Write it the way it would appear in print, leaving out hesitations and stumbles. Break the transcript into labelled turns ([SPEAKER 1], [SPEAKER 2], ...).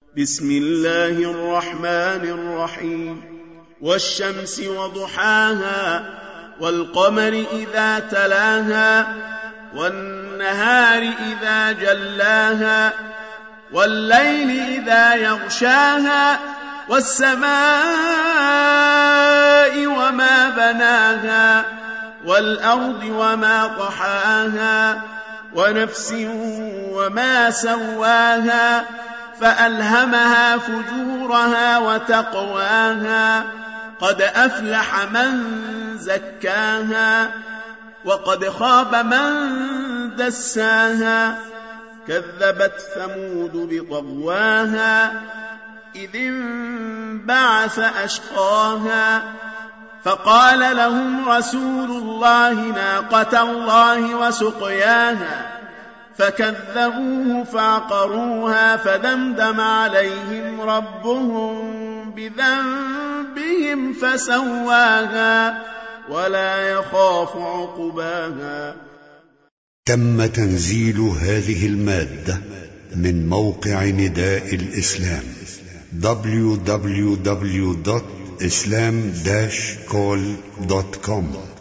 [SPEAKER 1] بسم الله الرحمن الرحيم والشمس وضحاها والقمر إذا تلاها والنهار إذا جلاها والليل إذا يغشاها والسماء وما بناها والأرض وما طحاها ونفس وما سواها فألهمها فجورها وتقواها قد أفلح من زكاها وقد خاب من دساها كذبت ثمود بطغواها إذ انبعث أشقاها فقال لهم رسول الله ناقة الله وسقياها فكذبوه فعقروها فدمدم عليهم ربهم بذنبهم فسواها ولا يخاف عقباها.
[SPEAKER 2] تم تنزيل هذه المادة من موقع نداء الإسلام www.islam-call.com